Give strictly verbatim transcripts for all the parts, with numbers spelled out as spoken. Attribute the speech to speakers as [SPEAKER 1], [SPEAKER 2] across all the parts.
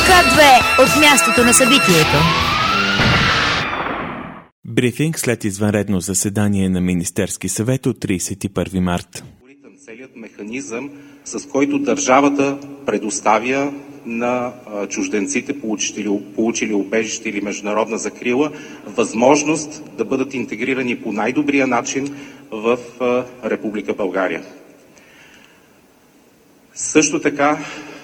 [SPEAKER 1] К две от мястото на събитието.
[SPEAKER 2] Брифинг след извънредно заседание на Министерски съвет от тридесет и първи март.
[SPEAKER 3] Целият механизъм, с който държавата предоставя на чужденците, получили, получили убежище или международна закрила, възможност да бъдат интегрирани по най-добрия начин в Република България. Също така,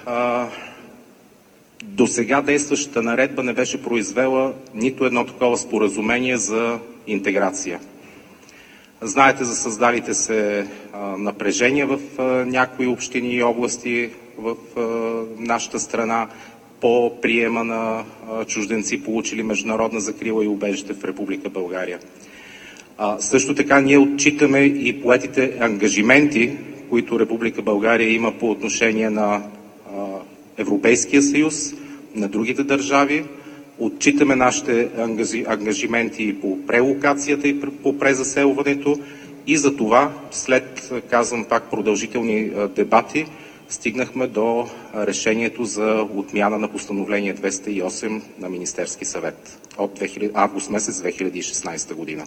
[SPEAKER 3] до сега действащата наредба не беше произвела нито едно такова споразумение за интеграция. Знаете за създалите се а, напрежения в а, някои общини и области в а, нашата страна по приема на а, чужденци, получили международна закрила и убежище в Република България. А, също така ние отчитаме и поетите ангажименти, които Република България има по отношение на а, Европейския съюз, на другите държави. Отчитаме нашите ангажименти по прелокацията и по презаселването и за това, след, казвам пак, продължителни дебати, стигнахме до решението за отмяна на постановление двеста и осем на Министерски съвет от август месец две хиляди и шестнадесета година.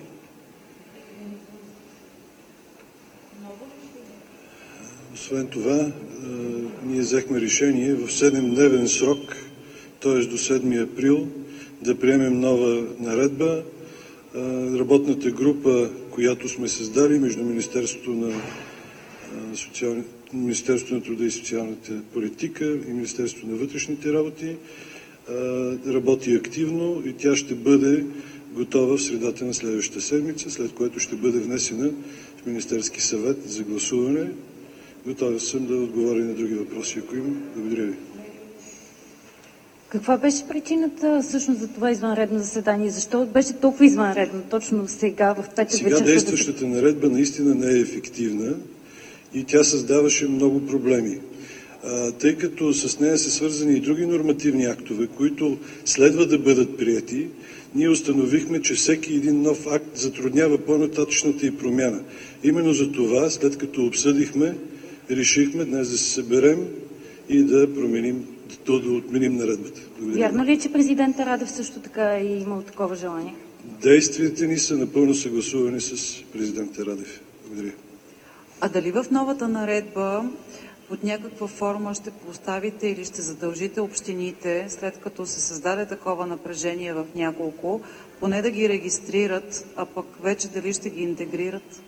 [SPEAKER 4] Освен това, ние взехме решение в седемдневен срок, т.е. до седми април, да приемем нова наредба. Работната група, която сме създали между Министерството на, социални... Министерството на труда и социалната политика и Министерството на вътрешните работи, работи активно и тя ще бъде готова в средата на следващата седмица, след което ще бъде внесена в Министерски съвет за гласуване. Готова съм да отговоря на други въпроси, ако има. Благодаря ви.
[SPEAKER 5] Каква беше причината всъщност за това извънредно заседание? Защо беше толкова извънредно точно сега, в петък вечерта?
[SPEAKER 4] Сега действащата наредба наистина не е ефективна и тя създаваше много проблеми. А, тъй като с нея са свързани и други нормативни актове, които следва да бъдат приети, ние установихме, че всеки един нов акт затруднява по-нататъчната и промяна. Именно за това, след като обсъдихме, решихме днес да се съберем и да променим, да, да отменим наредбата. Благодаря.
[SPEAKER 5] Вярно ли е, че президента Радев също така е имал такова желание?
[SPEAKER 4] Действията ни са напълно съгласувани с президента Радев. Благодаря.
[SPEAKER 6] А дали в новата наредба под някаква форма ще поставите или ще задължите общините, след като се създаде такова напрежение в няколко, поне да ги регистрират, а пък вече дали ще ги интегрират?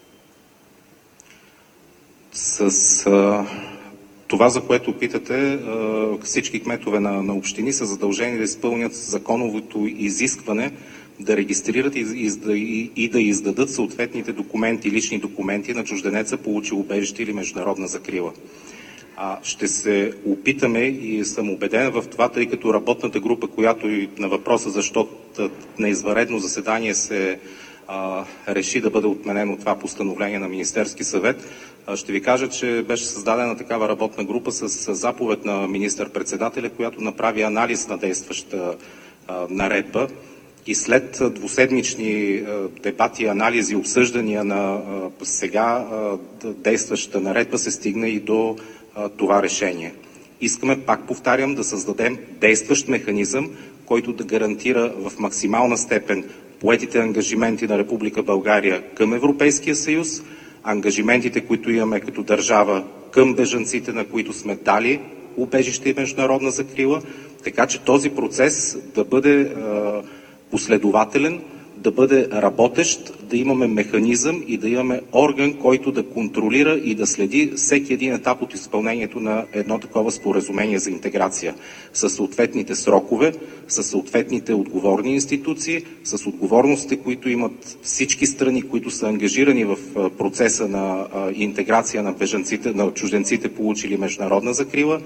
[SPEAKER 3] С а, това, за което питате, а, всички кметове на, на общини са задължени да изпълнят законовото изискване да регистрират и, и, и да издадат съответните документи, лични документи на чужденеца, получил убежище или международна закрила. А, ще се опитаме и съм убеден в това, тъй като работната група, която и на въпроса защо на извънредно заседание се а, реши да бъде отменено това постановление на Министерски съвет, а, ще ви кажа, че беше създадена такава работна група с, с заповед на министър-председателя, която направи анализ на действаща а, наредба. И след двуседмични дебати, анализи, обсъждания на сега действащата наредба се стигна и до това решение. Искаме, пак повтарям, да създадем действащ механизъм, който да гарантира в максимална степен поетите ангажименти на Република България към Европейския съюз, ангажиментите, които имаме като държава към бежанците, на които сме дали убежище и международна закрила, така че този процес да бъде последователен, да бъде работещ, да имаме механизъм и да имаме орган, който да контролира и да следи всеки един етап от изпълнението на едно такова споразумение за интеграция със съответните срокове, със съответните отговорни институции, с отговорностите, които имат всички страни, които са ангажирани в процеса на интеграция на бежанците, на чужденците, получили международна закрила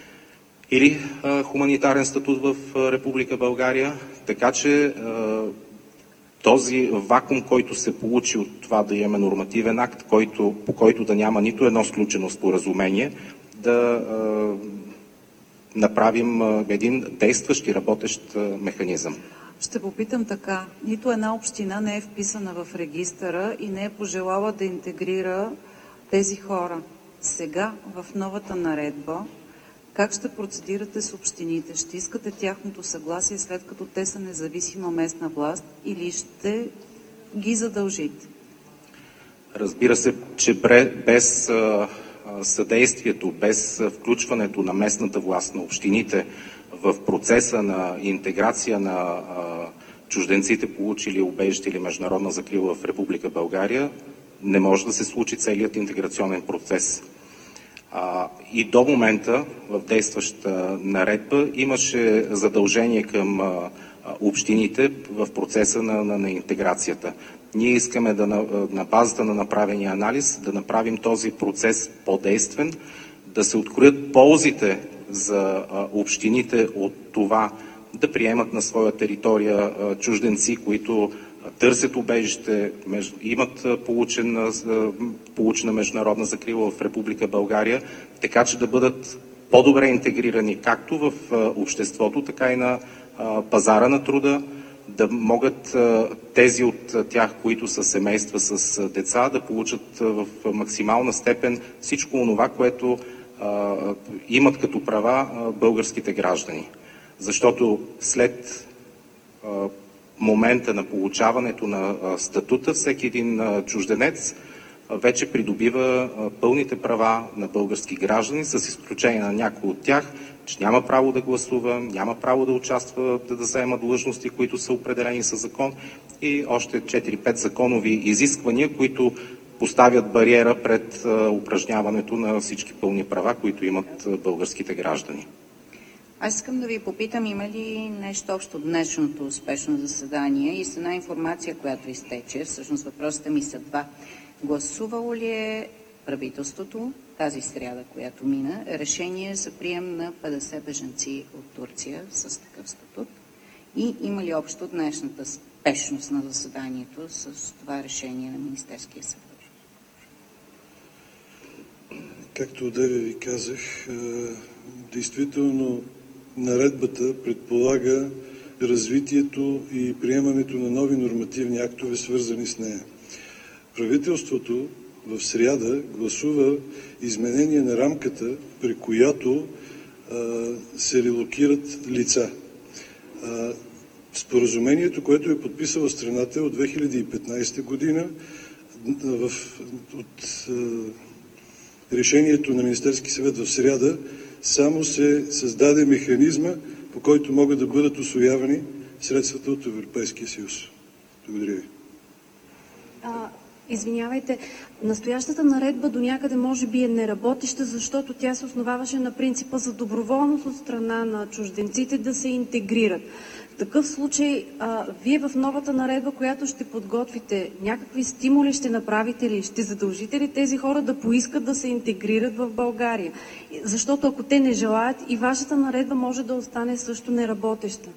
[SPEAKER 3] или а, хуманитарен статут в а, Република България. Така че а, този вакуум, който се получи от това да имаме нормативен акт, който, по който да няма нито едно сключено споразумение, да а, направим а, един действащ и работещ а, механизъм.
[SPEAKER 6] Ще попитам така. Нито една община не е вписана в регистъра и не е пожелала да интегрира тези хора. Сега, в новата наредба, Как ще процедирате с общините? Ще искате тяхното съгласие, след като те са независима местна власт, или ще ги задължите?
[SPEAKER 3] Разбира се, че без съдействието, без включването на местната власт, на общините в процеса на интеграция на чужденците, получили убежище или международна закрила в Република България, не може да се случи целият интеграционен процес. А, и до момента в действащата наредба имаше задължение към а, общините в процеса на, на, на интеграцията. Ние искаме да на, на базата на направения анализ да направим този процес по-действен, да се откроят ползите за а, общините от това да приемат на своя територия а, чужденци, които търсят убежище, имат получен, получена международна закрила в Република България, така че да бъдат по-добре интегрирани както в обществото, така и на пазара на труда, да могат тези от тях, които са семейства с деца, да получат в максимална степен всичко онова, което имат като права българските граждани. Защото след момента на получаването на статута, всеки един чужденец вече придобива пълните права на български граждани, с изключение на някои от тях, че няма право да гласува, няма право да участва, да, да заема длъжности, които са определени със закон, и още четири-пет законови изисквания, които поставят бариера пред упражняването на всички пълни права, които имат българските граждани.
[SPEAKER 7] Аз искам да ви попитам, има ли нещо общо днешното успешно заседание и с една информация, която изтече. Всъщност въпросите ми са два. Гласувало ли е правителството тази сряда, която мина, решение за прием на петдесет бежанци от Турция с такъв статут? И има ли общо днешната спешност на заседанието с това решение на Министерския съвет?
[SPEAKER 4] Както одеве ви казах, действително наредбата предполага развитието и приемането на нови нормативни актове, свързани с нея. Правителството в сряда гласува изменение на рамката, при която а, се релокират лица. А, споразумението, което е подписала страната от две хиляди и петнадесета година, в, от а, решението на Министерски съвет в сряда, само се създаде механизма, по който могат да бъдат усвоявани средствата от Европейския съюз. Благодаря ви.
[SPEAKER 5] А, извинявайте, настоящата наредба до някъде може би е неработеща, защото тя се основаваше на принципа за доброволност от страна на чужденците да се интегрират. В такъв случай, а, вие в новата наредба, която ще подготвите, някакви стимули ще направите ли? Ще задължите ли тези хора да поискат да се интегрират в България? Защото ако те не желаят, и вашата наредба може да остане също неработеща.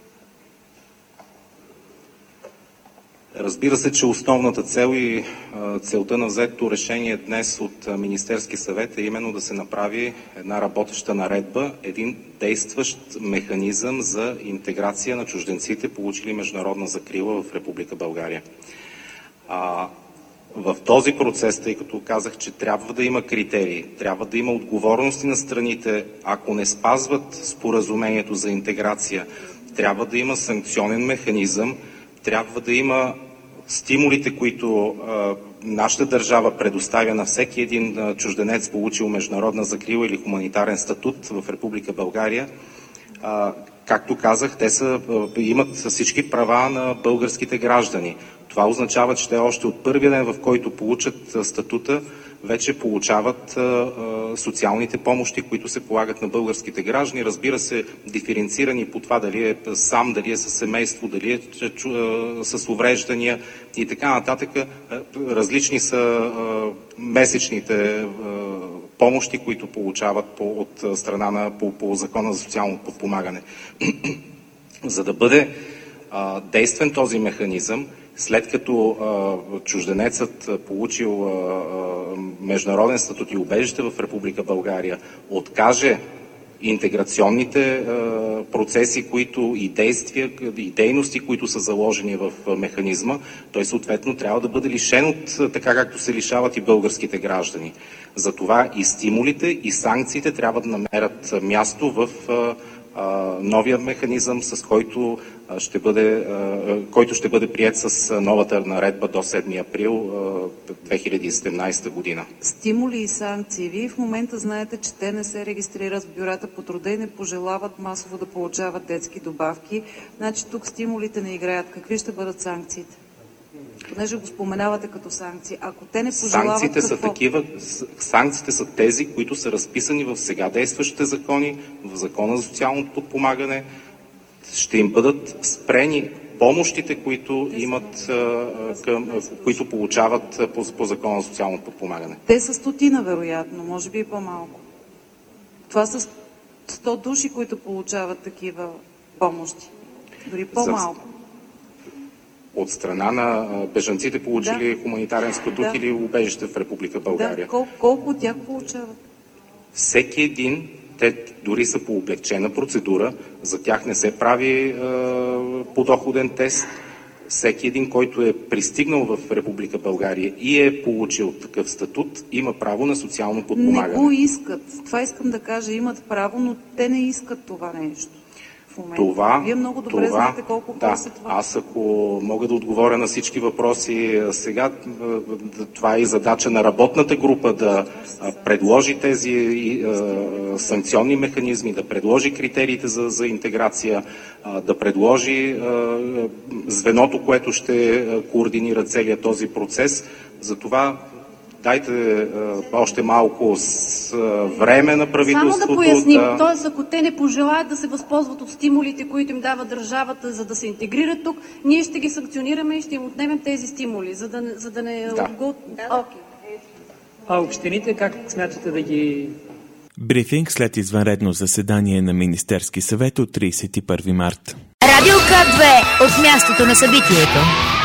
[SPEAKER 3] Разбира се, че основната цел и целта на взетото решение днес от Министерски съвет е именно да се направи една работеща наредба, един действащ механизъм за интеграция на чужденците, получили международна закрила в Република България. А, в този процес, тъй като казах, че трябва да има критерии, трябва да има отговорности на страните, ако не спазват споразумението за интеграция, трябва да има санкционен механизъм, трябва да има стимулите, които а, нашата държава предоставя на всеки един а, чужденец, получил международна закрила или хуманитарен статут в Република България. А, както казах, те са, а, имат всички права на българските граждани. Това означава, че те още от първия ден, в който получат а, статута, вече получават а, а, социалните помощи, които се полагат на българските граждани. Разбира се, диференцирани по това дали е сам, дали е със семейство, дали е чу, а, с увреждания и така нататък. А, различни са а, месечните а, помощи, които получават по, от страна на по, по закона за социално подпомагане. За да бъде а, действен този механизъм, след като а, чужденецът получил а, международен статут и убежище в Република България, откаже интеграционните процеси, които и действия, и дейности, които са заложени в механизма, той съответно трябва да бъде лишен от така, както се лишават и българските граждани. Затова и стимулите, и санкциите трябва да намерят място в новия механизъм, с който ще бъде, който ще бъде приет с новата наредба до седми април две хиляди и седемнадесета година.
[SPEAKER 6] Стимули и санкции. Вие в момента знаете, че те не се регистрират в бюрата по труда и не пожелават масово да получават детски добавки. Значи тук стимулите не играят. Какви ще бъдат санкциите? Понеже го споменавате като санкции. Ако те не пожелават,
[SPEAKER 3] санкциите
[SPEAKER 6] какво?
[SPEAKER 3] са такива, санкциите са тези, които са разписани в сега действащите закони, в Закона за социалното подпомагане. Ще им бъдат спрени помощите, които имат, към, които получават по, по Закона за социалното подпомагане.
[SPEAKER 6] Те са стотина, вероятно, може би и по-малко. Това са сто души, които получават такива помощи. Дори по-малко.
[SPEAKER 3] От страна на бежанците, получили да. хуманитарен статут да. или убежище в Република България.
[SPEAKER 6] Да. Кол- колко от тях получават?
[SPEAKER 3] Всеки един, те дори са по облегчена процедура, за тях не се прави е, подоходен тест. Всеки един, който е пристигнал в Република България и е получил такъв статут, има право на социално подпомагане.
[SPEAKER 6] Не го искат. Това искам да кажа. Имат право, но те не искат това нещо.
[SPEAKER 3] Това,
[SPEAKER 6] Вие много добре
[SPEAKER 3] това,
[SPEAKER 6] знаете колко
[SPEAKER 3] да,
[SPEAKER 6] са това.
[SPEAKER 3] Аз ако мога да отговоря на всички въпроси сега, това е и задача на работната група да предложи тези санкционни механизми, да предложи критериите за, за интеграция, да предложи звеното, което ще координира целият този процес. Затова дайте още малко с време на правителството.
[SPEAKER 5] Само да поясним,
[SPEAKER 3] да...
[SPEAKER 5] т.е. ако те не пожелаят да се възползват от стимулите, които им дава държавата, за да се интегрират тук, ние ще ги санкционираме и ще им отнемем тези стимули, за да, за да не...
[SPEAKER 3] Да.
[SPEAKER 5] Го... Да. Okay.
[SPEAKER 8] А общините как смятате да ги...
[SPEAKER 2] Брифинг след извънредно заседание на Министерски съвет от тридесет и първи март.
[SPEAKER 1] Радио К две от мястото на събитието.